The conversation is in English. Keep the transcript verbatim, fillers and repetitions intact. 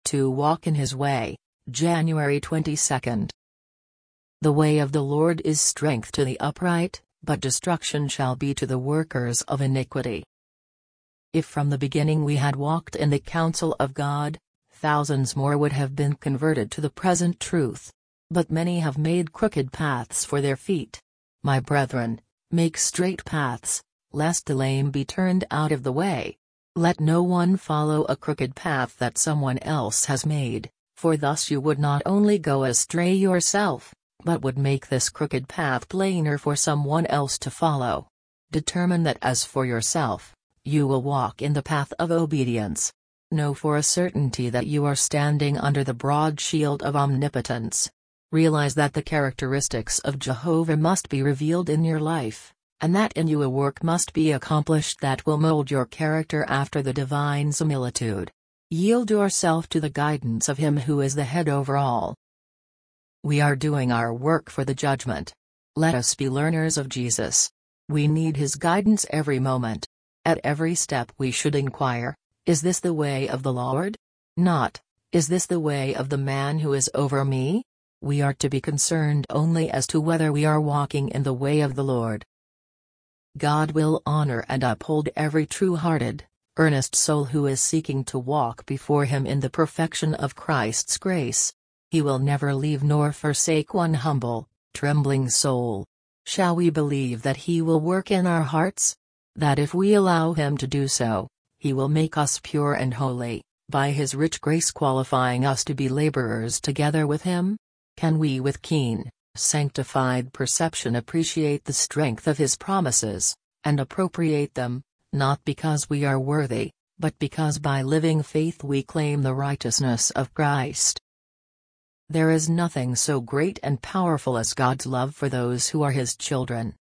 to walk in his way. January twenty-second. The way of the Lord is strength to the upright, but destruction shall be to the workers of iniquity. If from the beginning we had walked in the counsel of God, thousands more would have been converted to the present truth. But many have made crooked paths for their feet. My brethren, make straight paths, lest the lame be turned out of the way. Let no one follow a crooked path that someone else has made, for thus you would not only go astray yourself, but would make this crooked path plainer for someone else to follow. Determine that as for yourself, you will walk in the path of obedience. Know for a certainty that you are standing under the broad shield of omnipotence. Realize that the characteristics of Jehovah must be revealed in your life, and that in you a work must be accomplished that will mold your character after the divine similitude. Yield yourself to the guidance of Him who is the head over all. We are doing our work for the judgment. Let us be learners of Jesus. We need His guidance every moment. At every step we should inquire, is this the way of the Lord? Not, is this the way of the man who is over me? We are to be concerned only as to whether we are walking in the way of the Lord. God will honor and uphold every true-hearted, earnest soul who is seeking to walk before Him in the perfection of Christ's grace. He will never leave nor forsake one humble, trembling soul. Shall we believe that He will work in our hearts? That if we allow Him to do so, He will make us pure and holy, by His rich grace qualifying us to be laborers together with Him? Can we with keen, sanctified perception appreciate the strength of His promises, and appropriate them, not because we are worthy, but because by living faith we claim the righteousness of Christ? There is nothing so great and powerful as God's love for those who are His children.